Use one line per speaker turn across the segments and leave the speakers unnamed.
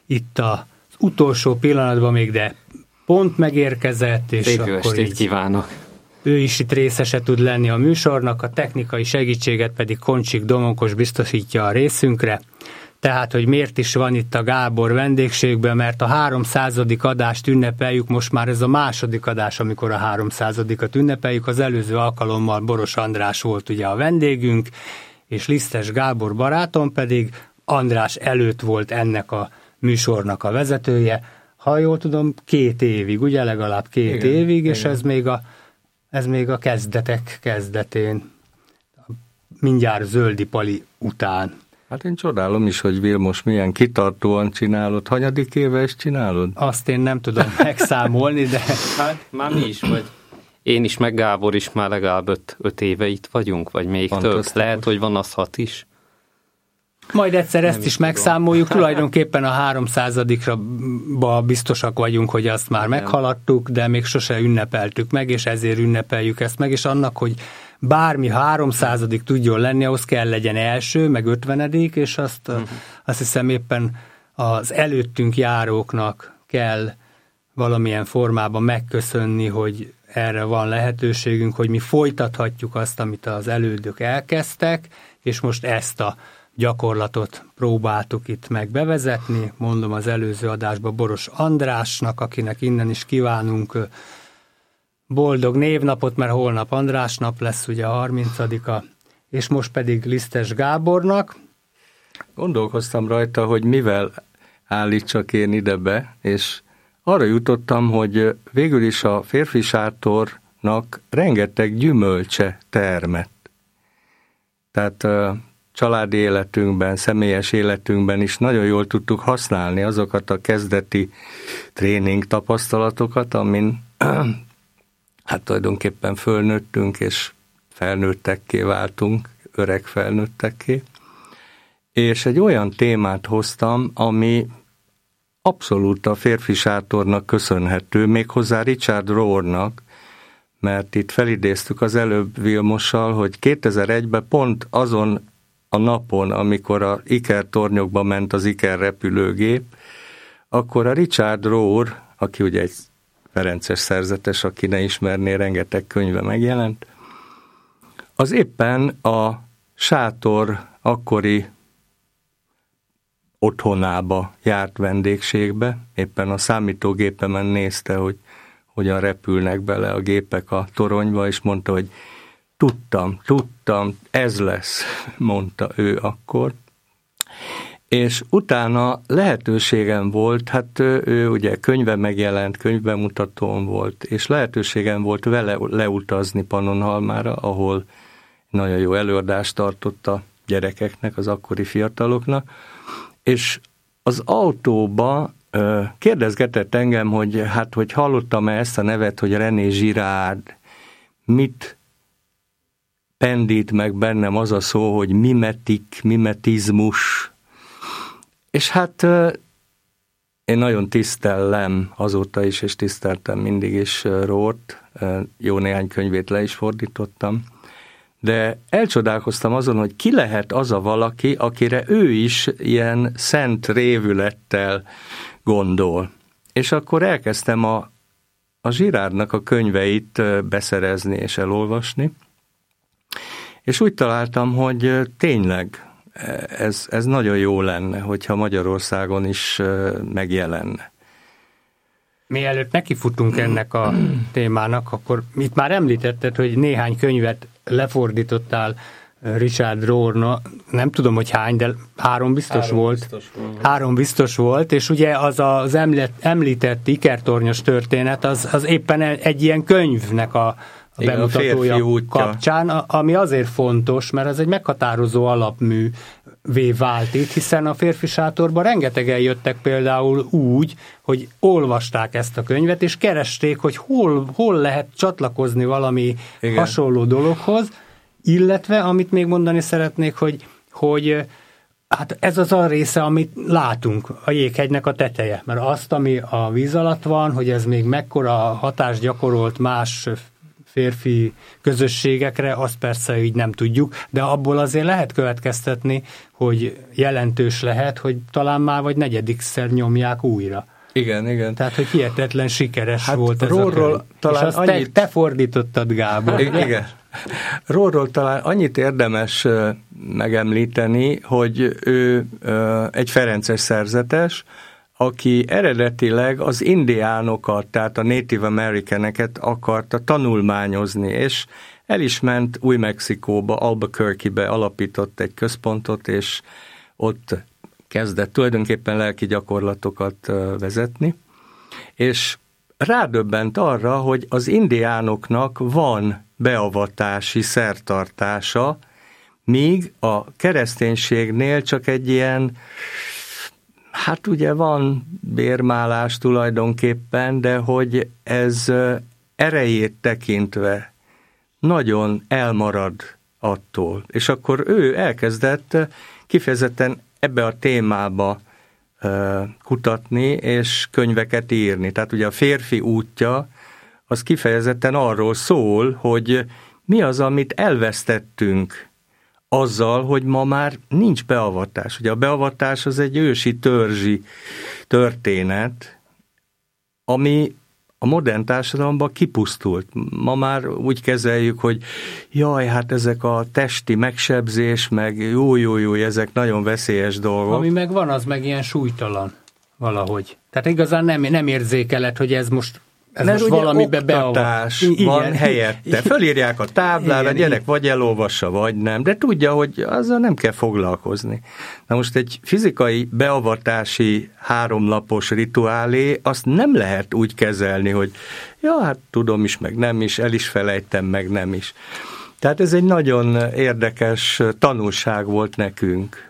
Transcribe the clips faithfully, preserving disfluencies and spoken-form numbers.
itt az utolsó pillanatban még, de pont megérkezett, és
Szép
akkor így
kívánok.
Ő is itt részese tud lenni a műsornak, a technikai segítséget pedig Koncsik Domonkos biztosítja a részünkre. Tehát, hogy miért is van itt a Gábor vendégségben, mert a háromszázadik adást ünnepeljük, most már ez a második adás, amikor a háromszázadikat ünnepeljük, az előző alkalommal Boros András volt ugye a vendégünk, és Lisztes Gábor barátom pedig András előtt volt ennek a műsornak a vezetője. Ha jól tudom, két évig, ugye legalább két igen, évig, és igen. ez még a ez még a kezdetek kezdetén, mindjárt Zöldi Pali után.
Hát én csodálom is, hogy Vilmos milyen kitartóan csinálod. Hanyadik éve is csinálod?
Azt én nem tudom megszámolni, de...
Hát már mi is, vagy én is, meg Gábor is már legalább öt, öt éve itt vagyunk, vagy még több. Lehet, hogy van az hat is.
Majd egyszer ezt is, is megszámoljuk, tulajdonképpen a háromszázadikra biztosak vagyunk, hogy azt már meghaladtuk, de még sose ünnepeltük meg, és ezért ünnepeljük ezt meg, és annak, hogy bármi háromszázadik tudjon lenni, ahhoz kell legyen első, meg ötvenedik, és azt, uh-huh. azt hiszem éppen az előttünk járóknak kell valamilyen formában megköszönni, hogy erre van lehetőségünk, hogy mi folytathatjuk azt, amit az elődök elkezdtek, és most ezt a gyakorlatot próbáltuk itt meg bevezetni. Mondom az előző adásban Boros Andrásnak, akinek innen is kívánunk boldog névnapot, mert holnap András nap lesz ugye a harmincadika, és most pedig Lisztes Gábornak.
Gondolkoztam rajta, hogy mivel állítsak én ide be, és arra jutottam, hogy végül is a férfi sátornak rengeteg gyümölcse termett. Tehát családi életünkben, személyes életünkben is nagyon jól tudtuk használni azokat a kezdeti tréning tapasztalatokat, amin hát tulajdonképpen fölnőttünk, és felnőttekké váltunk, öreg felnőttekké. És egy olyan témát hoztam, ami abszolút a férfi sátornak köszönhető, méghozzá Richard Rohrnak, mert itt felidéztük az előbb Vilmossal, hogy kétezer-egyben pont azon a napon, amikor a ikertornyokba ment az Iker repülőgép, akkor a Richard Rohr, aki ugye egy ferences szerzetes, aki ne ismerné, rengeteg könyve megjelent, az éppen a sátor akkori otthonába járt vendégségbe, éppen a számítógépemen nézte, hogy hogyan repülnek bele a gépek a toronyba, és mondta, hogy tudtam, tudtam, ez lesz, mondta ő akkor. És utána lehetőségem volt, hát ő, ő ugye könyve megjelent, könyvbemutatón volt, és lehetőségem volt vele leutazni Pannonhalmára, ahol nagyon jó előadást tartott a gyerekeknek, az akkori fiataloknak, és az autóba kérdezgetett engem, hogy hát, hogy hallottam-e ezt a nevet, hogy René Girard, mit pendít meg bennem az a szó, hogy mimetik, mimetizmus. És hát én nagyon tisztellem azóta is, és tiszteltem mindig is Rohrt, jó néhány könyvét le is fordítottam, de elcsodálkoztam azon, hogy ki lehet az a valaki, akire ő is ilyen szent révülettel gondol. És akkor elkezdtem a, a Girardnak a könyveit beszerezni és elolvasni, és úgy találtam, hogy tényleg ez, ez nagyon jó lenne, hogyha Magyarországon is megjelenne.
Mielőtt nekifutunk ennek a témának, akkor itt már említetted, hogy néhány könyvet lefordítottál Richard Rohrna, nem tudom, hogy hány, de három biztos három volt. Biztos volt. Három biztos volt, és ugye az az említett ikertornyos történet, az, az éppen egy ilyen könyvnek a, a
igen,
bemutatója
a
kapcsán, ami azért fontos, mert az egy meghatározó alapmű vált itt, hiszen a férfi sátorban rengetegen jöttek például úgy, hogy olvasták ezt a könyvet, és keresték, hogy hol, hol lehet csatlakozni valami igen. hasonló dologhoz, illetve, amit még mondani szeretnék, hogy, hogy hát ez az a része, amit látunk, a jéghegynek a teteje, mert azt, ami a víz alatt van, hogy ez még mekkora hatást gyakorolt más férfi közösségekre, azt persze így nem tudjuk, de abból azért lehet következtetni, hogy jelentős lehet, hogy talán már vagy negyedikszer nyomják újra.
Igen, igen.
Tehát, hogy hihetetlen sikeres hát volt ez
Róról
a
talán
és azt
annyit...
te, te fordítottad, Gábor.
Igen. igen. Róról talán annyit érdemes megemlíteni, hogy ő egy ferences szerzetes, aki eredetileg az indiánokat, tehát a Native Americaneket akarta tanulmányozni, és el is ment Új-Mexikóba, Albuquerque-be, alapított egy központot, és ott kezdett tulajdonképpen lelki gyakorlatokat vezetni, és rádöbbent arra, hogy az indiánoknak van beavatási szertartása, míg a kereszténységnél csak egy ilyen, hát ugye van bérmálás tulajdonképpen, de hogy ez erejét tekintve nagyon elmarad attól. És akkor ő elkezdett kifejezetten ebbe a témába uh, kutatni, és könyveket írni. Tehát ugye a férfi útja, az kifejezetten arról szól, hogy mi az, amit elvesztettünk azzal, hogy ma már nincs beavatás. Ugye a beavatás az egy ősi törzsi történet, ami a modern társadalomban kipusztult. Ma már úgy kezeljük, hogy jaj, hát ezek a testi megsebzés, meg jó, jó, jó, ezek nagyon veszélyes dolgok.
Ami meg van, az meg ilyen súlytalan valahogy. Tehát igazán nem, nem érzékeled, hogy ez most ez
mert
most
ugye
valamibe
oktatás van igen. helyette. Fölírják a táblára, a gyerek vagy elolvassa, vagy nem, de tudja, hogy azzal nem kell foglalkozni. Na most egy fizikai beavatási háromlapos rituálé, azt nem lehet úgy kezelni, hogy ja, hát tudom is, meg nem is, el is felejtem, meg nem is. Tehát ez egy nagyon érdekes tanulság volt nekünk.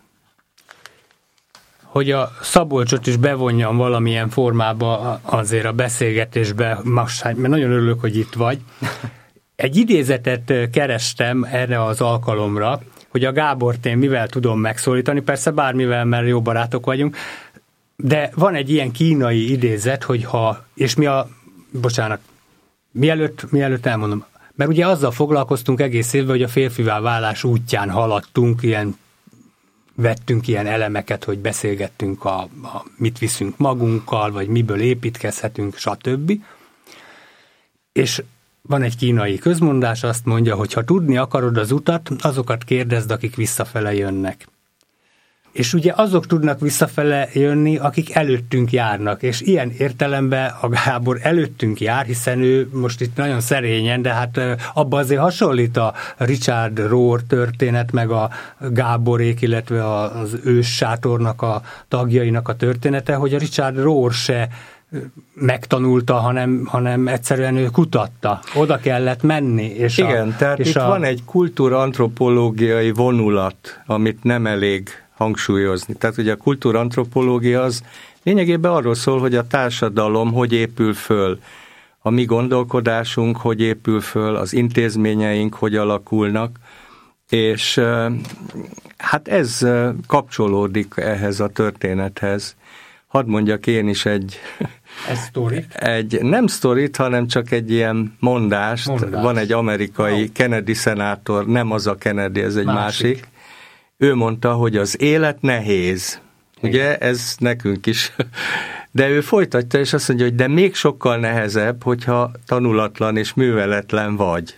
Hogy a Szabolcsot is bevonjam valamilyen formába azért a beszélgetésbe, most, mert nagyon örülök, hogy itt vagy. Egy idézetet kerestem erre az alkalomra, hogy a Gábort én mivel tudom megszólítani, persze bármivel, mert jó barátok vagyunk, de van egy ilyen kínai idézet, hogy ha, és mi a, bocsánat, mielőtt, mielőtt elmondom, mert ugye azzal foglalkoztunk egész évben, hogy a férfivá válás útján haladtunk, ilyen vettünk ilyen elemeket, hogy beszélgettünk, a, a, mit viszünk magunkkal, vagy miből építkezhetünk, stb. És van egy kínai közmondás, azt mondja, hogy ha tudni akarod az utat, azokat kérdezd, akik visszafele jönnek. És ugye azok tudnak visszafele jönni, akik előttünk járnak, és ilyen értelemben a Gábor előttünk jár, hiszen ő most itt nagyon szerényen, de hát abban azért hasonlít a Richard Rohr történet, meg a Gáborék, illetve az ős sátornak a tagjainak a története, hogy a Richard Rohr se megtanulta, hanem, hanem egyszerűen ő kutatta. Oda kellett menni. És
igen,
a,
tehát
és
itt
a...
van egy kultúrantropológiai vonulat, amit nem elég hangsúlyozni. Tehát ugye a kultúrantropológia az lényegében arról szól, hogy a társadalom hogy épül föl, a mi gondolkodásunk hogy épül föl, az intézményeink hogy alakulnak, és hát ez kapcsolódik ehhez a történethez. Hadd mondjak én is egy, egy nem sztorit, hanem csak egy ilyen mondást. Mondás. Van egy amerikai oh. Kennedy szenátor, nem az a Kennedy, ez egy másik. másik. Ő mondta, hogy az élet nehéz. Ugye ez nekünk is. De ő folytatja, és azt mondja, hogy de még sokkal nehezebb, hogyha tanulatlan és műveletlen vagy.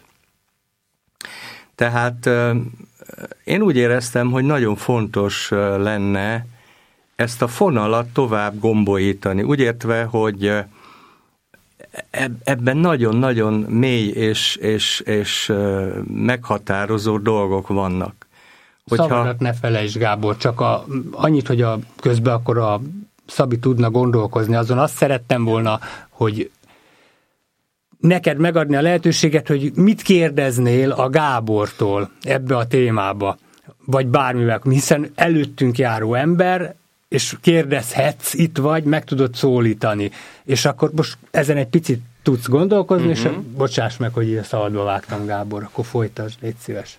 Tehát én úgy éreztem, hogy nagyon fontos lenne ezt a fonalat tovább gombolítani. Úgy értve, hogy ebben nagyon-nagyon mély és, és, és meghatározó dolgok vannak.
Hogyha... Szavadat ne felejtsd, Gábor, csak a, annyit, hogy a közben akkor a Szabi tudna gondolkozni, azon azt szerettem volna, hogy neked megadni a lehetőséget, hogy mit kérdeznél a Gábortól ebbe a témába, vagy bármivel, hiszen előttünk járó ember, és kérdezhetsz, itt vagy, meg tudod szólítani. És akkor most ezen egy picit tudsz gondolkozni, uh-huh. és bocsáss meg, hogy így szabadba vágtam, Gábor, akkor folytasd, légy szíves.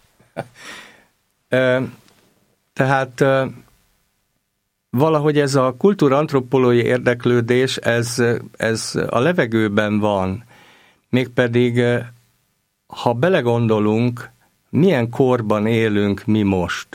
Tehát valahogy ez a kultúrantropológiai érdeklődés, ez, ez a levegőben van, mégpedig ha belegondolunk, milyen korban élünk mi most.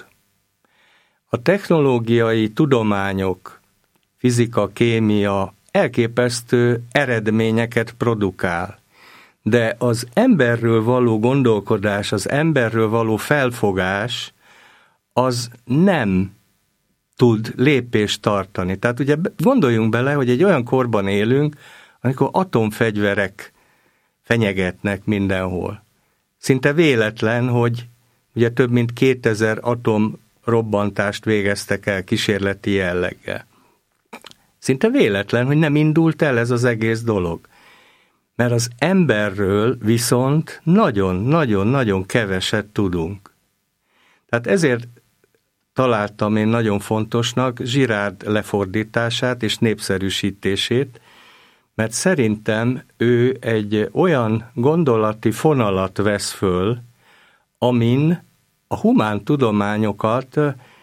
A technológiai tudományok, fizika, kémia elképesztő eredményeket produkál, de az emberről való gondolkodás, az emberről való felfogás, az nem tud lépést tartani. Tehát ugye gondoljunk bele, hogy egy olyan korban élünk, amikor atomfegyverek fenyegetnek mindenhol. Szinte véletlen, hogy ugye több mint kétezer atomrobbantást végeztek el kísérleti jelleggel. Szinte véletlen, hogy nem indult el ez az egész dolog. Mert az emberről viszont nagyon-nagyon-nagyon keveset tudunk. Tehát ezért találtam én nagyon fontosnak Girard lefordítását és népszerűsítését, mert szerintem ő egy olyan gondolati fonalat vesz föl, amin a humán tudományokat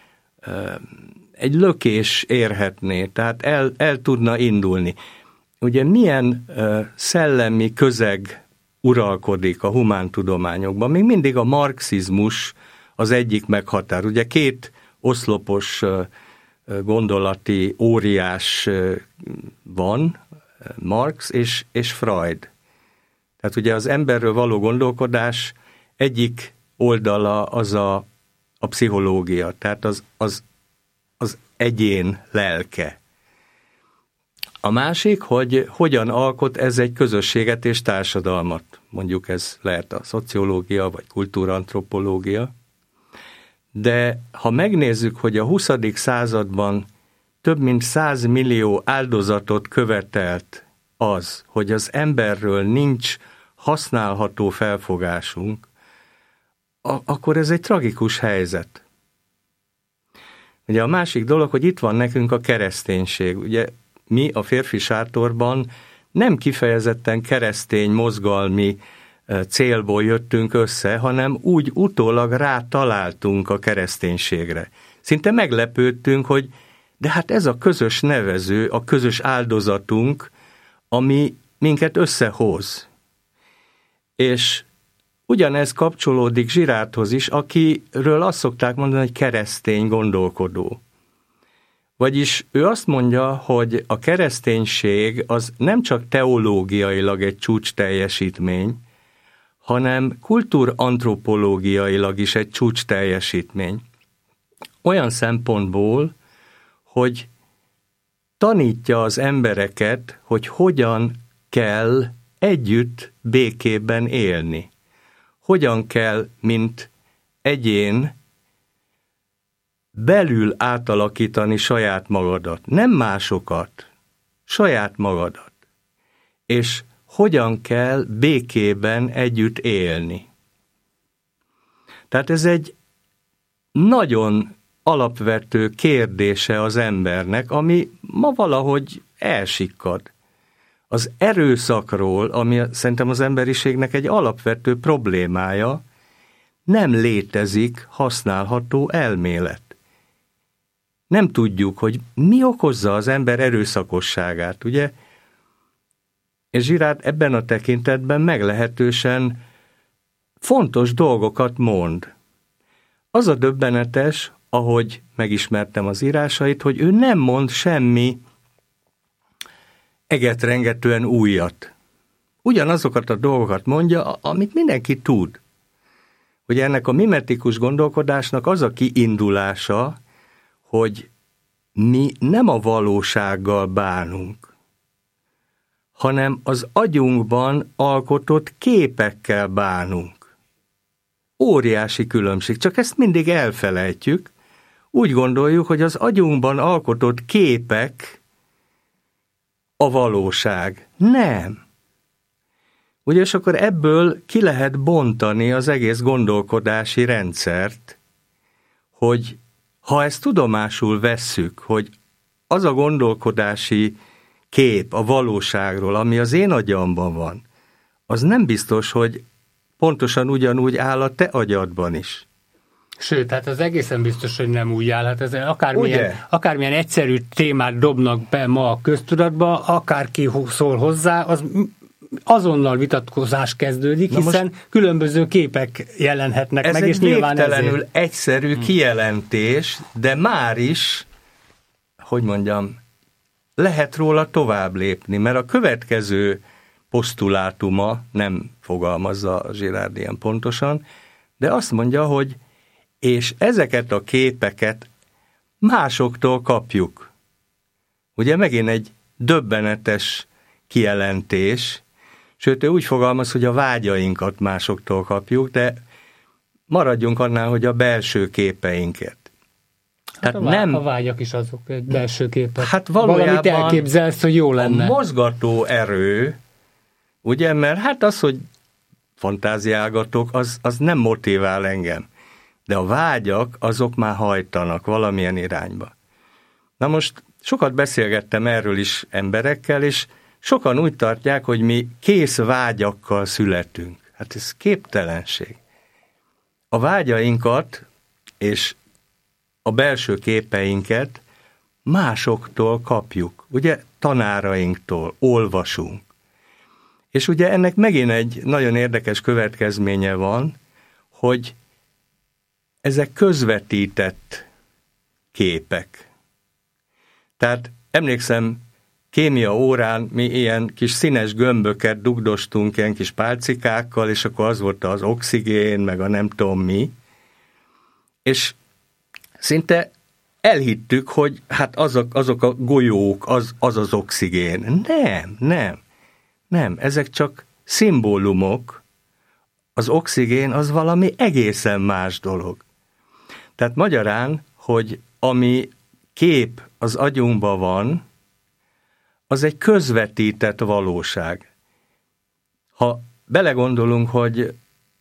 egy lökés érhetné, tehát el, el tudna indulni. Ugye milyen szellemi közeg uralkodik a humántudományokban? Még mindig a marxizmus az egyik meghatár. Ugye két oszlopos gondolati óriás van, Marx és, és Freud. Tehát ugye az emberről való gondolkodás egyik oldala az a, a pszichológia, tehát az, az, az egyén lelke. A másik, hogy hogyan alkot ez egy közösséget és társadalmat. Mondjuk ez lehet a szociológia vagy kultúrantropológia. De ha megnézzük, hogy a huszadik században több mint száz millió áldozatot követelt az, hogy az emberről nincs használható felfogásunk, akkor ez egy tragikus helyzet. Ugye a másik dolog, hogy itt van nekünk a kereszténység. Ugye mi a férfi sátorban nem kifejezetten keresztény mozgalmi célból jöttünk össze, hanem úgy utólag rátaláltunk a kereszténységre. Szinte meglepődtünk, hogy de hát ez a közös nevező, a közös áldozatunk, ami minket összehoz. És ugyanez kapcsolódik Girardhoz is, akiről azt szokták mondani, hogy keresztény gondolkodó. Vagyis ő azt mondja, hogy a kereszténység az nem csak teológiailag egy csúcs teljesítmény, hanem kultúrantropológiailag is egy csúcs teljesítmény. Olyan szempontból, hogy tanítja az embereket, hogy hogyan kell együtt békében élni. Hogyan kell, mint egyén, belül átalakítani saját magadat, nem másokat, saját magadat. És hogyan kell békében együtt élni. Tehát ez egy nagyon alapvető kérdése az embernek, ami ma valahogy elsikkad. Az erőszakról, ami szerintem az emberiségnek egy alapvető problémája, nem létezik használható elmélet. Nem tudjuk, hogy mi okozza az ember erőszakosságát, ugye? És Girard ebben a tekintetben meglehetősen fontos dolgokat mond. Az a döbbenetes, ahogy megismertem az írásait, hogy ő nem mond semmi egetrengetően újat. Ugyanazokat a dolgokat mondja, amit mindenki tud. Hogy ennek a mimetikus gondolkodásnak az a kiindulása, hogy mi nem a valósággal bánunk, hanem az agyunkban alkotott képekkel bánunk. Óriási különbség, csak ezt mindig elfelejtjük. Úgy gondoljuk, hogy az agyunkban alkotott képek a valóság. Nem. Ugye, és akkor ebből ki lehet bontani az egész gondolkodási rendszert, hogy ha ezt tudomásul vesszük, hogy az a gondolkodási kép a valóságról, ami az én agyamban van, az nem biztos, hogy pontosan ugyanúgy áll a te agyadban is.
Sőt, hát az egészen biztos, hogy nem úgy áll. Hát ez akármilyen, akármilyen egyszerű témát dobnak be ma a köztudatba, akárki szól hozzá, az azonnal vitatkozás kezdődik, Na hiszen most különböző képek jelenhetnek meg, és nyilván ezért. Ez egy végtelenül
egyszerű kijelentés, de már is, hogy mondjam, lehet róla tovább lépni, mert a következő posztulátuma nem fogalmazza Girard ilyen pontosan, de azt mondja, hogy és ezeket a képeket másoktól kapjuk. Ugye megint egy döbbenetes kijelentés, sőt, ő úgy fogalmaz, hogy a vágyainkat másoktól kapjuk, de maradjunk annál, hogy a belső képeinket.
Hát Tehát a, vá- nem, a vágyak is azok, egy belső képek. Hát valamit elképzelsz, hogy jó lenne.
A mozgató erő, ugye, mert hát az, hogy fantáziálgatok, az, az nem motivál engem. De a vágyak, azok már hajtanak valamilyen irányba. Na most sokat beszélgettem erről is emberekkel, és sokan úgy tartják, hogy mi kész vágyakkal születünk. Hát ez képtelenség. A vágyainkat és a belső képeinket másoktól kapjuk. Ugye tanárainktól, olvasunk. És ugye ennek megint egy nagyon érdekes következménye van, hogy ezek közvetített képek. Tehát emlékszem, kémia órán mi ilyen kis színes gömböket dugdostunk, ilyen kis pálcikákkal, és akkor az volt az oxigén, meg a nem tudom mi. És szinte elhittük, hogy hát azok, azok a golyók, az, az az oxigén. Nem, nem, nem. Ezek csak szimbólumok. Az oxigén az valami egészen más dolog. Tehát magyarán, hogy ami kép az agyunkban van, az egy közvetített valóság. Ha belegondolunk, hogy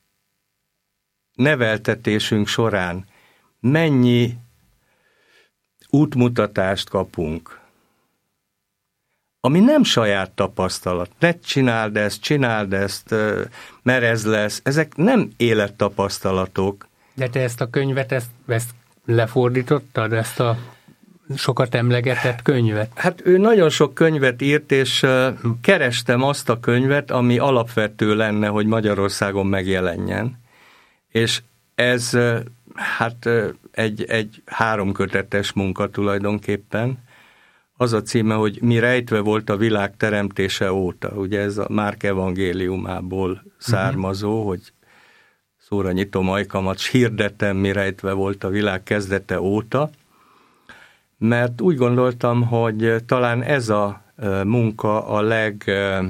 neveltetésünk során mennyi útmutatást kapunk, ami nem saját tapasztalat. Ne csináld ezt, csináld ezt, mert ez lesz. Ezek nem élettapasztalatok.
De te ezt a könyvet, ezt, ezt lefordítottad, ezt a sokat emlegetett könyvet?
Hát ő nagyon sok könyvet írt, és kerestem azt a könyvet, ami alapvető lenne, hogy Magyarországon megjelenjen. És ez hát egy, egy háromkötetes munka tulajdonképpen. Az a címe, hogy Mi rejtve volt a világ teremtése óta. Ugye ez a Márk evangéliumából származó, uh-huh. hogy szóra nyitom ajkamat, s hirdetem, mi rejtve volt a világ kezdete óta. Mert úgy gondoltam, hogy talán ez a munka a leg,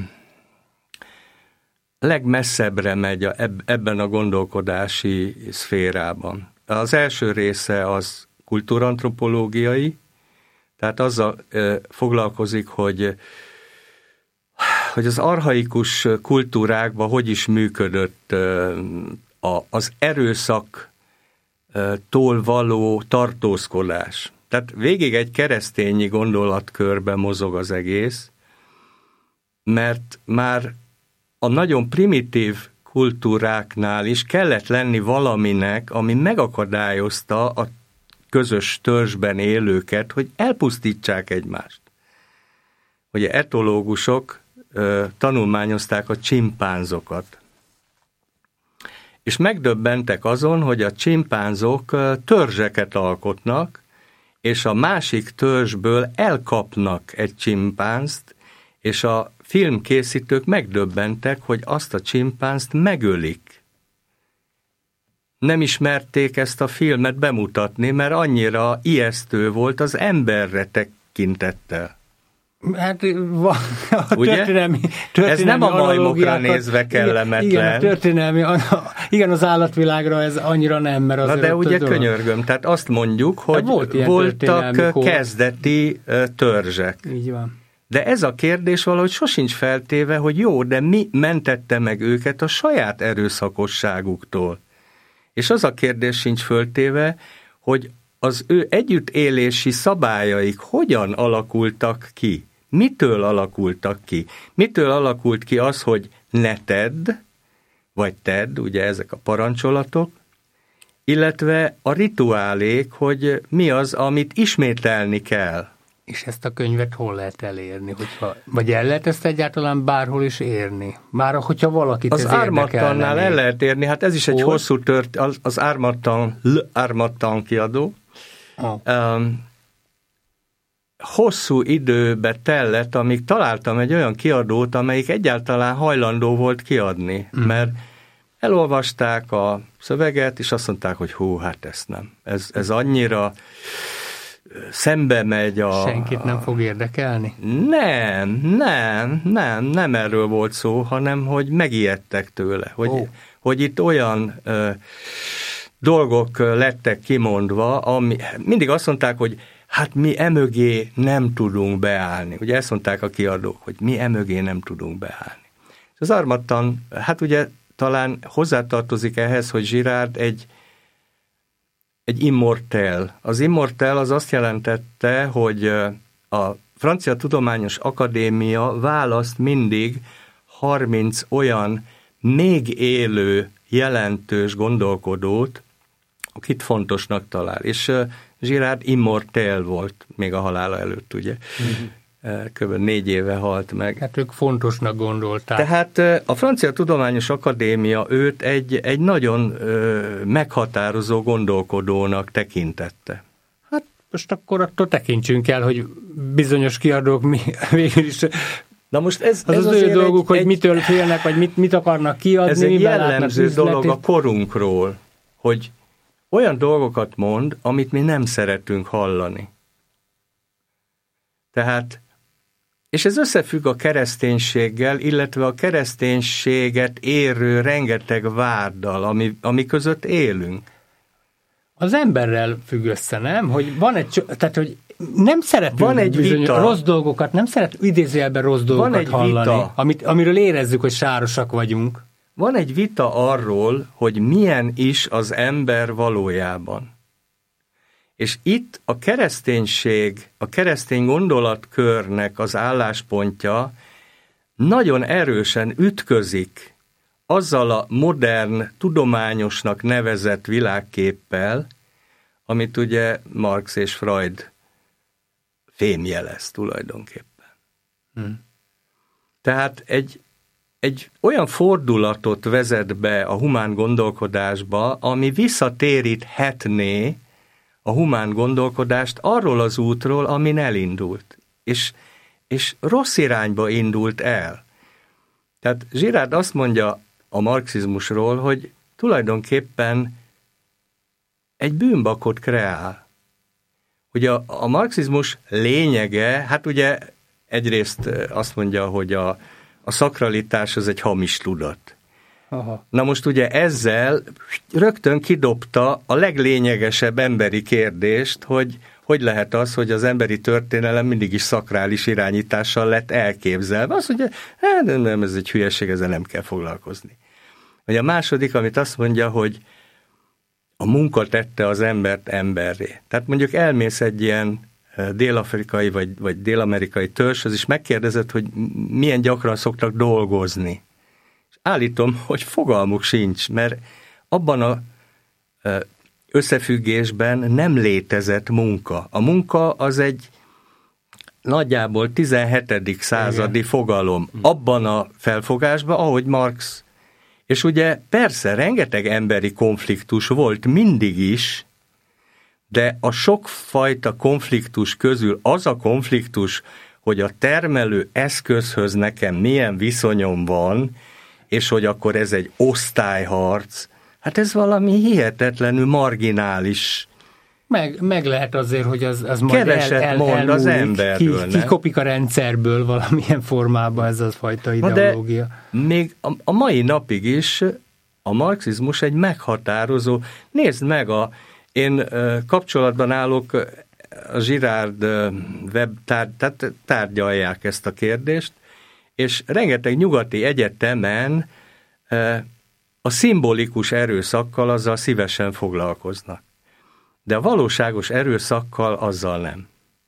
legmesszebbre megy ebben a gondolkodási szférában. Az első része az kultúrantropológiai, tehát azzal foglalkozik, hogy, hogy az archaikus kultúrákban hogy is működött az erőszaktól való tartózkodás. Tehát végig egy keresztényi gondolatkörben mozog az egész, mert már a nagyon primitív kultúráknál is kellett lenni valaminek, ami megakadályozta a közös törzsben élőket, hogy elpusztítsák egymást. Ugye etológusok ö, tanulmányozták a csimpánzokat, és megdöbbentek azon, hogy a csimpánzok ö, törzseket alkotnak, és a másik törzsből elkapnak egy csimpánzt, és a filmkészítők megdöbbentek, hogy azt a csimpánzt megölik. Nem ismerték ezt a filmet bemutatni, mert annyira ijesztő volt az emberre tekintettel.
Hát a történelmi, történelmi
ez nem a majmokra nézve kellemetlen.
Igen, a történelmi, igen, az állatvilágra ez annyira nem, mert azért...
Na de ugye könyörgöm, tehát azt mondjuk, hogy volt voltak kezdeti törzsek.
Így van.
De ez a kérdés valahogy sosincs feltéve, hogy jó, de mi mentette meg őket a saját erőszakosságuktól? És az a kérdés sincs föltéve, hogy az ő együttélési szabályaik hogyan alakultak ki? Mitől alakultak ki? Mitől alakult ki az, hogy ne tedd, vagy tedd, ugye ezek a parancsolatok, illetve a rituálék, hogy mi az, amit ismételni kell.
És ezt a könyvet hol lehet elérni? Hogyha, vagy el lehet ezt egyáltalán bárhol is érni? Már hogyha valakit
az
ez érdekel. Az
Ármattannál el lehet érni, hát ez is hol? Egy hosszú tört, az, az Ármattan, L. Ármattan kiadó. Oh. Um, hosszú időbe tellett, amíg találtam egy olyan kiadót, amelyik egyáltalán hajlandó volt kiadni, mm. mert elolvasták a szöveget, és azt mondták, hogy hú, hát ezt nem. Ez, ez annyira szembe megy a...
Senkit nem fog érdekelni?
Nem, nem, nem, nem erről volt szó, hanem hogy megijedtek tőle, hogy, oh. hogy itt olyan ö, dolgok lettek kimondva, ami mindig azt mondták, hogy hát mi emögé nem tudunk beállni. Ugye ezt mondták a kiadók, hogy mi emögé nem tudunk beállni. És az Ármattan, hát ugye talán hozzátartozik ehhez, hogy Girard egy egy immortel. Az immortel az azt jelentette, hogy a Francia Tudományos Akadémia választ mindig harminc olyan még élő, jelentős gondolkodót, akit fontosnak talál. És Girard immortel volt még a halála előtt, ugye? Mm-hmm. Kb. négy éve halt meg.
Hát ők fontosnak gondolták.
Tehát a Francia Tudományos Akadémia őt egy, egy nagyon ö, meghatározó gondolkodónak tekintette.
Hát most akkor attól tekintsünk el, hogy bizonyos kiadók mi, végül is...
Na most ez,
az
ez
az ő dolguk,
egy,
hogy
egy,
mitől félnek, vagy mit, mit akarnak kiadni.
Ez egy jellemző dolog a korunkról, hogy olyan dolgokat mond, amit mi nem szeretünk hallani. Tehát és ez összefügg a kereszténységgel, illetve a kereszténységet érő rengeteg váddal, ami, ami között élünk.
Az emberrel függ össze, nem? Hogy van egy, tehát, hogy nem szeretünk
van egy vita.
rossz dolgokat, nem szeret idézőjelben rossz dolgokat van egy hallani, vita. Amit, amiről érezzük, hogy sárosak vagyunk.
Van egy vita arról, hogy milyen is az ember valójában. És itt a kereszténység, a keresztény gondolatkörnek az álláspontja nagyon erősen ütközik azzal a modern, tudományosnak nevezett világképpel, amit ugye Marx és Freud fémjelez tulajdonképpen. Hmm. Tehát egy, egy olyan fordulatot vezet be a humán gondolkodásba, ami visszatéríthetné a humán gondolkodást arról az útról, amin elindult. És, és rossz irányba indult el. Tehát Girard azt mondja a marxizmusról, hogy tulajdonképpen egy bűnbakot kreál. Ugye a, a marxizmus lényege, hát ugye egyrészt azt mondja, hogy a, a szakralitás az egy hamis tudat. Aha. Na most ugye ezzel rögtön kidobta a leglényegesebb emberi kérdést, hogy hogy lehet az, hogy az emberi történelem mindig is szakrális irányítással lett elképzelve. Azt mondja, hát nem, ez egy hülyeség, ezzel nem kell foglalkozni. Vagy a második, amit azt mondja, hogy a munka tette az embert emberré. Tehát mondjuk elmész egy ilyen dél-afrikai vagy, vagy dél-amerikai törzshöz, és megkérdezed, hogy milyen gyakran szoktak dolgozni. Állítom, hogy fogalmuk sincs, mert abban a összefüggésben nem létezett munka. A munka az egy nagyjából tizenhetedik századi igen. fogalom. Abban a felfogásban, ahogy Marx. És ugye persze rengeteg emberi konfliktus volt mindig is, de a sokfajta konfliktus közül az a konfliktus, hogy a termelő eszközhöz nekem milyen viszonyom van, és hogy akkor ez egy osztályharc, hát ez valami hihetetlenül marginális.
Meg, meg lehet azért, hogy az, az majd
keveset
el, el,
mond
elmúlik,
az emberről.
Ki, kikopik a rendszerből valamilyen formában ez a fajta ideológia.
De még a, a mai napig is a marxizmus egy meghatározó. Nézd meg, a, én uh, kapcsolatban állok a Girard uh, web tár, tehát tárgyalják ezt a kérdést, és rengeteg nyugati egyetemen uh, a szimbolikus erőszakkal azzal szívesen foglalkoznak. De a valóságos erőszakkal azzal nem.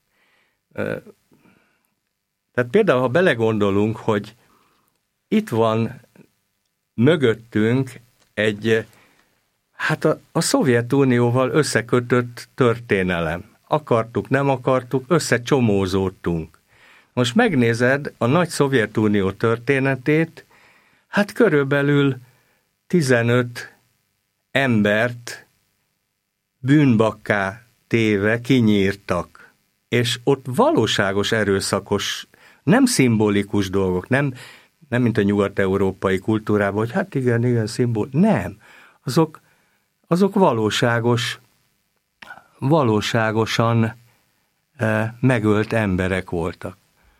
Tehát például, ha belegondolunk, hogy itt van mögöttünk egy, hát a, a Szovjetunióval összekötött történelem, akartuk, nem akartuk, összecsomózódtunk. Most megnézed a nagy Szovjetunió történetét, hát körülbelül tizenöt embert bűnbakká téve kinyírtak, és ott valóságos erőszakos, nem szimbolikus dolgok, nem, nem mint a nyugat-európai kultúrában, hogy hát igen, igen, szimbol, nem. Azok, azok valóságos, valóságosan eh, megölt emberek voltak.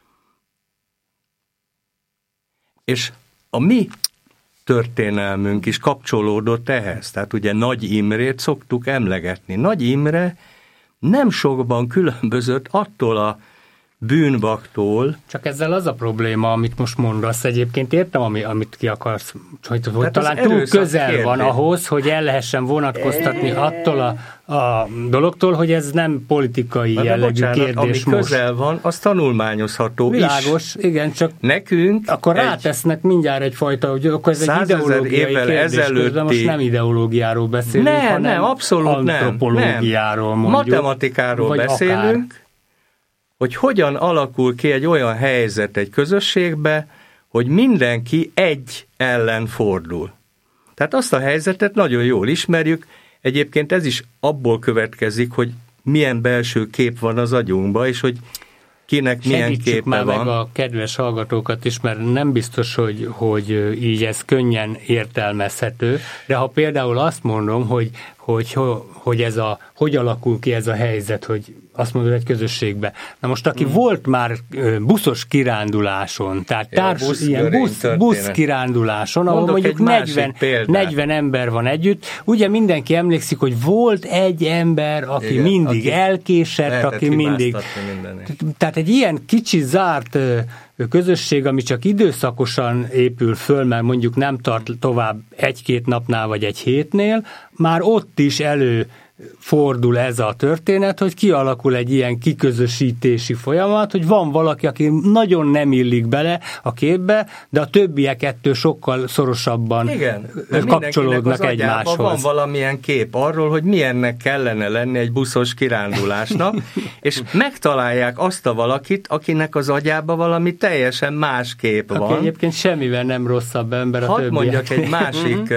És a mi történelmünk is kapcsolódott ehhez. Tehát ugye Nagy Imrét szoktuk emlegetni. Nagy Imre nem sokban különbözött attól a bűnbaktól.
Csak ezzel az a probléma, amit most mondasz, egyébként értem, ami, amit ki akarsz, hogy, hogy talán túl közel kérdés. Van ahhoz, hogy el lehessen vonatkoztatni attól a, a dologtól, hogy ez nem politikai Na jellegű bocsánat, kérdés
ami
most.
közel van, az tanulmányozható
Világos,
is.
Világos, igen, csak
nekünk
akkor rátesznek mindjárt egyfajta, hogy akkor ez egy ideológiai kérdés, de most nem ideológiáról beszélünk,
nem,
hanem
nem, abszolút
antropológiáról
nem.
mondjuk.
Matematikáról beszélünk, akár. Hogy hogyan alakul ki egy olyan helyzet egy közösségbe, hogy mindenki egy ellen fordul. Tehát azt a helyzetet nagyon jól ismerjük, egyébként ez is abból következik, hogy milyen belső kép van az agyunkban, és hogy kinek milyen
Segítsük
képe
már
van.
Meg a kedves hallgatókat is, mert nem biztos, hogy, hogy így ez könnyen értelmezhető, de ha például azt mondom, hogy, hogy, hogy ez a, hogy alakul ki ez a helyzet, hogy azt mondod egy közösségbe. Na most, aki hmm. volt már buszos kiránduláson, tehát társ, ja, busz, ilyen busz, busz kiránduláson, ahol mondjuk negyven, negyven ember van együtt, ugye mindenki emlékszik, hogy volt egy ember, aki igen, mindig aki elkésett, aki mindig... Tehát egy ilyen kicsi zárt közösség, ami csak időszakosan épül föl, mert mondjuk nem tart tovább egy-két napnál vagy egy hétnél, már ott is elő fordul ez a történet, hogy kialakul egy ilyen kiközösítési folyamat, hogy van valaki, aki nagyon nem illik bele a képbe, de a többiek ettől sokkal szorosabban igen, kapcsolódnak egymáshoz.
Van valamilyen kép arról, hogy milyennek kellene lenni egy buszos kirándulásnak, és megtalálják azt a valakit, akinek az agyában valami teljesen más kép van.
Aki egyébként semmivel nem rosszabb ember a
Hadd
többiek.
mondjak egy másik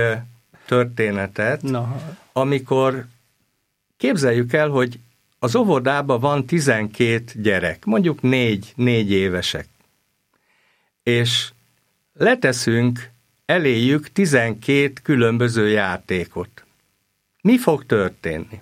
történetet, no. amikor képzeljük el, hogy az óvodában van tizenkét gyerek, mondjuk négy, négy évesek, és leteszünk eléjük tizenkét különböző játékot. Mi fog történni?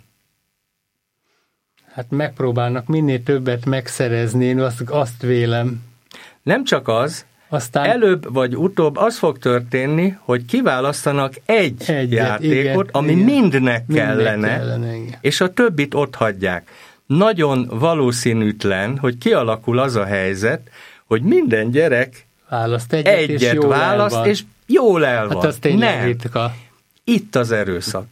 Hát megpróbálnak minél többet megszerezni, én azt, azt vélem.
Nem csak az, aztán előbb vagy utóbb az fog történni, hogy kiválasztanak egy Egyet, játékot, igen, ami igen. mindnek kellene, kellene és a többit otthagyják. Nagyon valószínűtlen, hogy kialakul az a helyzet, hogy minden gyerek
választ egyet, egyet és jól
választ, és jól el van.
Hát az tényleg ritka.
Itt az erőszak.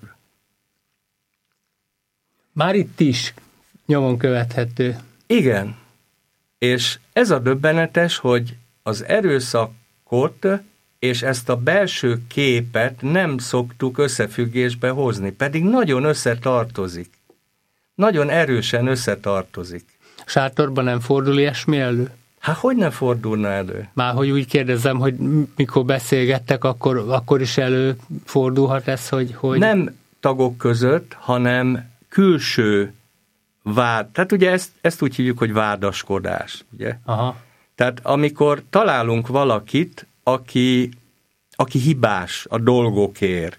Már itt is nyomon követhető.
Igen. És ez a döbbenetes, hogy az erőszakot és ezt a belső képet nem szoktuk összefüggésbe hozni, pedig nagyon összetartozik. Nagyon erősen összetartozik.
Sátorban nem fordul ilyesmi elő?
Hát hogy nem fordulna elő?
Már hogy úgy kérdezem, hogy mikor beszélgettek, akkor, akkor is előfordulhat ez, hogy, hogy...
Nem tagok között, hanem külső vád. Tehát ugye ezt, ezt úgy hívjuk, hogy vádaskodás, ugye?
Aha.
Tehát amikor találunk valakit, aki, aki hibás a dolgokért.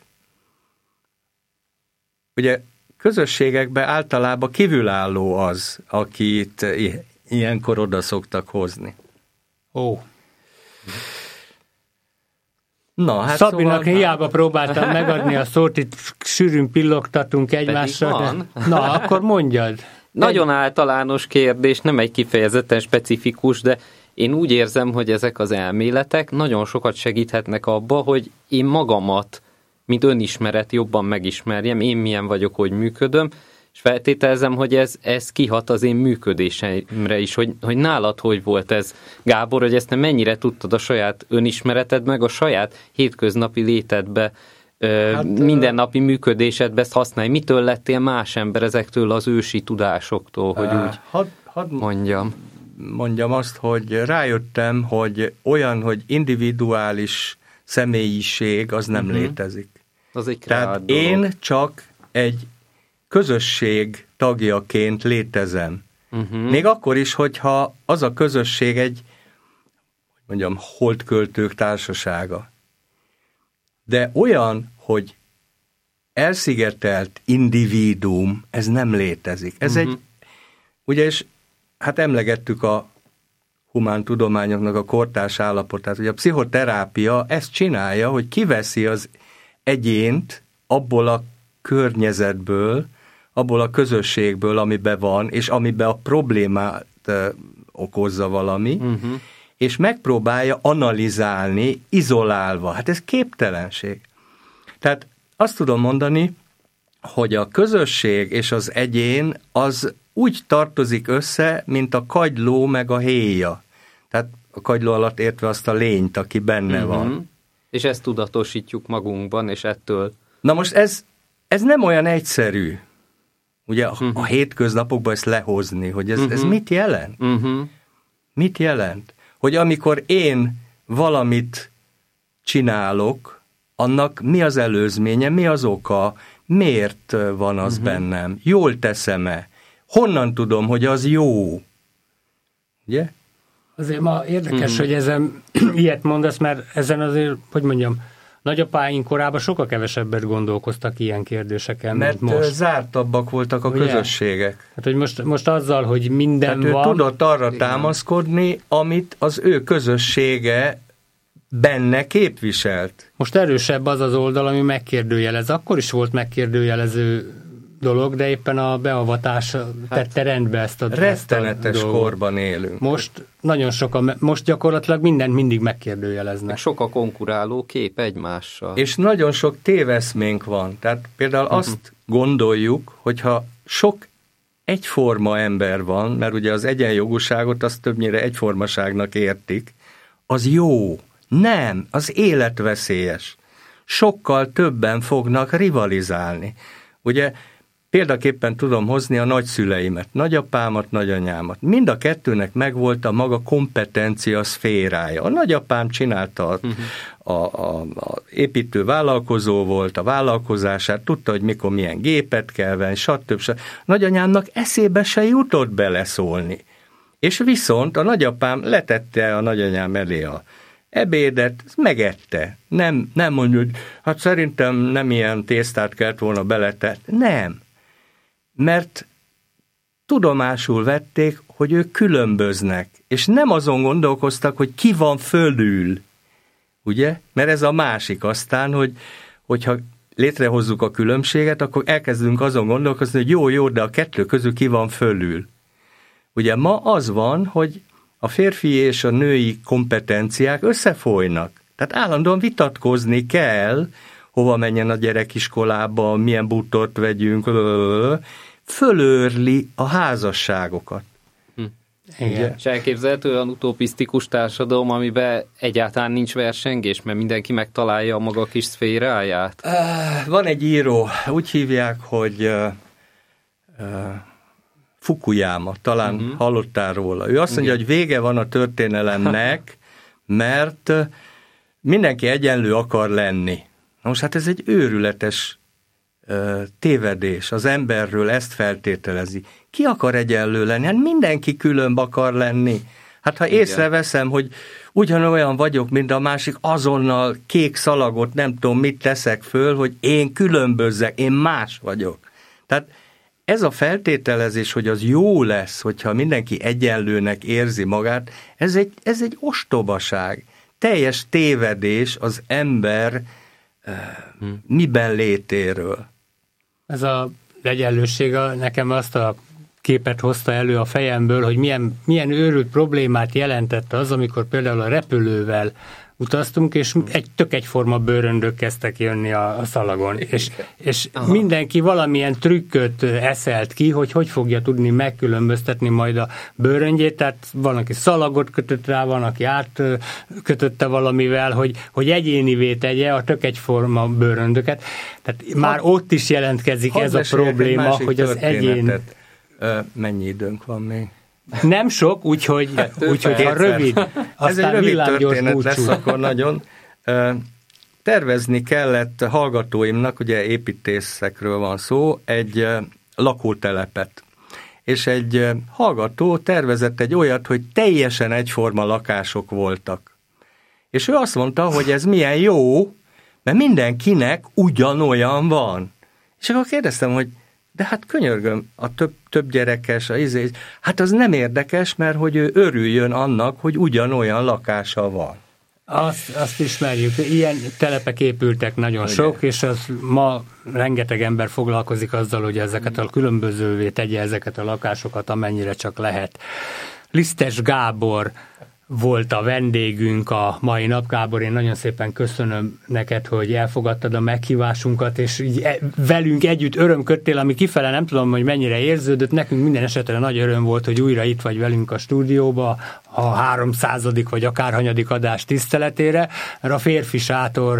Ugye közösségekben általában kívülálló az, akit ilyenkor oda szoktak hozni.
Ó.
Na, hát
Szabinak
szóval...
hiába próbáltam megadni a szót, itt sűrűn pillogtatunk egymásra. De... Na, akkor mondjad.
Nagyon általános kérdés, nem egy kifejezetten specifikus, de én úgy érzem, hogy ezek az elméletek nagyon sokat segíthetnek abba, hogy én magamat, mint önismeret jobban megismerjem, én milyen vagyok, hogy működöm, és feltételezem, hogy ez, ez kihat az én működésemre is, hogy, hogy nálad hogy volt ez, Gábor, hogy ezt te mennyire tudtad a saját önismereted, meg a saját hétköznapi létedbe hát, mindennapi működésedbe ezt használj. Mitől lettél más ember ezektől az ősi tudásoktól, hogy uh, úgy had, had mondjam?
Mondjam azt, hogy rájöttem, hogy olyan, hogy individuális személyiség, az nem uh-huh. létezik.
Az egy
Tehát én csak egy közösség tagjaként létezem. Uh-huh. Még akkor is, hogyha az a közösség egy, mondjam, holdköltők társasága. De olyan, hogy elszigetelt individuum, ez nem létezik. Ez uh-huh. egy, ugye, és hát emlegettük a humántudományoknak a kortárs állapotát, hogy a pszichoterápia ezt csinálja, hogy kiveszi az egyént abból a környezetből, abból a közösségből, amiben van, és amiben a problémát uh, okozza valami, uh-huh. és megpróbálja analizálni, izolálva. Hát ez képtelenség. Tehát azt tudom mondani, hogy a közösség és az egyén az úgy tartozik össze, mint a kagyló meg a héja. Tehát a kagyló alatt értve azt a lényt, aki benne uh-huh. van.
És ezt tudatosítjuk magunkban, és ettől...
Na most ez, ez nem olyan egyszerű, ugye uh-huh. a hétköznapokban ezt lehozni, hogy ez, uh-huh. ez mit jelent? Uh-huh. Mit jelent? Hogy amikor én valamit csinálok, annak mi az előzménye, mi az oka, miért van az uh-huh. bennem, jól teszem-e, honnan tudom, hogy az jó? Ugye?
Azért ma érdekes, uh-huh. hogy ezen ilyet mondasz, mert ezen azért, hogy mondjam, nagyapáink korában sokkal kevesebbet gondolkoztak ilyen kérdéseken,
mert
mint most.
Zártabbak voltak a ugye? Közösségek.
Hát, hogy most, most azzal, hogy minden
hát
van...
ő tudott arra igen. támaszkodni, amit az ő közössége benne képviselt.
Most erősebb az az oldal, ami megkérdőjelez. Akkor is volt megkérdőjelező dolog, de éppen a beavatás hát tette rendbe ezt a
rettenetes
ezt a
korban élünk.
Most nagyon sokan, most gyakorlatilag mindent mindig megkérdőjeleznek.
Sok a konkuráló kép egymással.
És nagyon sok téveszménk van. Tehát például uh-huh. azt gondoljuk, hogyha sok egyforma ember van, mert ugye az egyenjogúságot azt többnyire egyformaságnak értik, az jó. Nem, az életveszélyes. Sokkal többen fognak rivalizálni. Ugye példaképpen tudom hozni a nagyszüleimet, nagyapámat, nagyanyámat. Mind a kettőnek megvolt a maga kompetencia szférája. A nagyapám csinálta, a, a, a, a építő vállalkozó volt, a vállalkozását, tudta, hogy mikor milyen gépet kell venni, stb. stb. Nagyanyámnak eszébe se jutott beleszólni. És viszont a nagyapám letette a nagyanyám elé a ebédet, megette. Nem, nem mondja, hogy hát szerintem nem ilyen tésztát kellett volna beletett. Nem. Mert tudomásul vették, hogy ők különböznek, és nem azon gondolkoztak, hogy ki van fölül. Ugye? Mert ez a másik aztán, hogy hogyha létrehozzuk a különbséget, akkor elkezdünk azon gondolkozni, hogy jó, jó, de a kettő közül ki van fölül. Ugye ma az van, hogy a férfi és a női kompetenciák összefolynak. Tehát állandóan vitatkozni kell, hova menjen a gyerek iskolába, milyen butort vegyünk, fölőrli a házasságokat.
Hm. Igen. És elképzelhető olyan utopisztikus társadalom, amiben egyáltalán nincs versengés, mert mindenki megtalálja a maga kis szféráját?
Van egy író, úgy hívják, hogy uh, uh, Fukuyama, talán uh-huh. hallottál róla. Ő azt mondja, igen. hogy vége van a történelemnek, mert mindenki egyenlő akar lenni. Most hát ez egy őrületes uh, tévedés. Az emberről ezt feltételezi. Ki akar egyenlő lenni? Hát mindenki különb akar lenni. Hát ha igen. észreveszem, hogy ugyanolyan vagyok, mint a másik, azonnal kék szalagot, nem tudom, mit teszek föl, hogy én különbözzek, én más vagyok. Tehát ez a feltételezés, hogy az jó lesz, hogyha mindenki egyenlőnek érzi magát, ez egy, ez egy ostobaság. Teljes tévedés az ember uh, hmm. miben létéről.
Ez a egyenlőség nekem azt a képet hozta elő a fejemből, hogy milyen, milyen őrült problémát jelentett az, amikor például a repülővel utaztunk, és egy tök egyforma bőröndök kezdtek jönni a, a szalagon. És, és mindenki valamilyen trükköt eszelt ki, hogy hogy fogja tudni megkülönböztetni majd a bőröndjét, tehát van, aki szalagot kötött rá, van, aki átkötötte valamivel, hogy, hogy egyénivé tegye a tök egyforma bőröndöket. Tehát ha, már ott is jelentkezik ez a probléma, hogy az egyén...
Mennyi időnk van még?
Nem sok, úgyhogy, úgyhogy ha rövid,
ez egy rövid történet lesz, akkor nagyon. Tervezni kellett hallgatóimnak, ugye építészekről van szó, egy lakótelepet. És egy hallgató tervezett egy olyat, hogy teljesen egyforma lakások voltak. És ő azt mondta, hogy ez milyen jó, mert mindenkinek ugyanolyan van. És akkor kérdeztem, hogy de hát könyörgöm, a több, több gyerekes, a izé, hát az nem érdekes, mert hogy ő örüljön annak, hogy ugyanolyan lakása van.
Azt, azt ismerjük, ilyen telepek épültek nagyon ugye? Sok, és az ma rengeteg ember foglalkozik azzal, hogy ezeket a különbözővé tegye ezeket a lakásokat, amennyire csak lehet. Lisztes Gábor volt a vendégünk a mai nap. Gábor, én nagyon szépen köszönöm neked, hogy elfogadtad a meghívásunkat, és így velünk együtt örömködtél, ami kifele nem tudom, hogy mennyire érződött. Nekünk minden esetre nagy öröm volt, hogy újra itt vagy velünk a stúdióba, a háromszázadik vagy akárhanyadik adás tiszteletére, mert a Férfi Sátor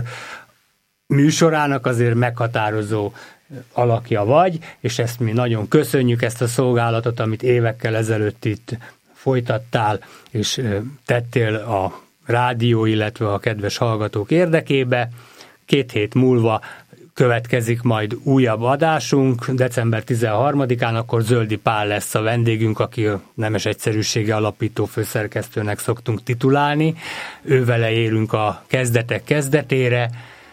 műsorának azért meghatározó alakja vagy, és ezt mi nagyon köszönjük, ezt a szolgálatot, amit évekkel ezelőtt itt folytattál, és tettél a rádió, illetve a kedves hallgatók érdekébe. Két hét múlva következik majd újabb adásunk, december tizenharmadikán, akkor Zöldi Pál lesz a vendégünk, aki a Nemes Egyszerűsége alapító főszerkesztőnek szoktunk titulálni. Ővele érünk a kezdetek kezdetére.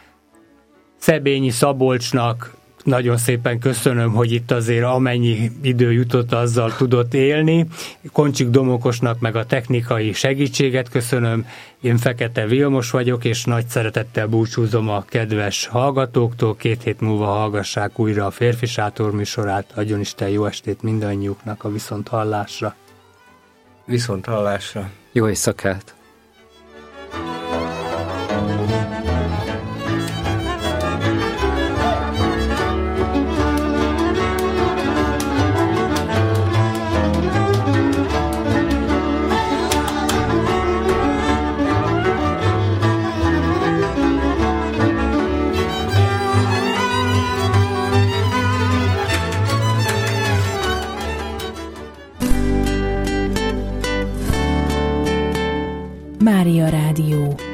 Szebényi Szabolcsnak nagyon szépen köszönöm, hogy itt azért amennyi idő jutott, azzal tudott élni. Koncsik Domokosnak meg a technikai segítséget köszönöm. Én Fekete Vilmos vagyok, és nagy szeretettel búcsúzom a kedves hallgatóktól. Két hét múlva hallgassák újra a Férfi Sátor műsorát. Adjon Isten jó estét mindannyiuknak, a viszonthallásra.
Viszonthallásra.
Jó éjszakát.
Mária Rádió.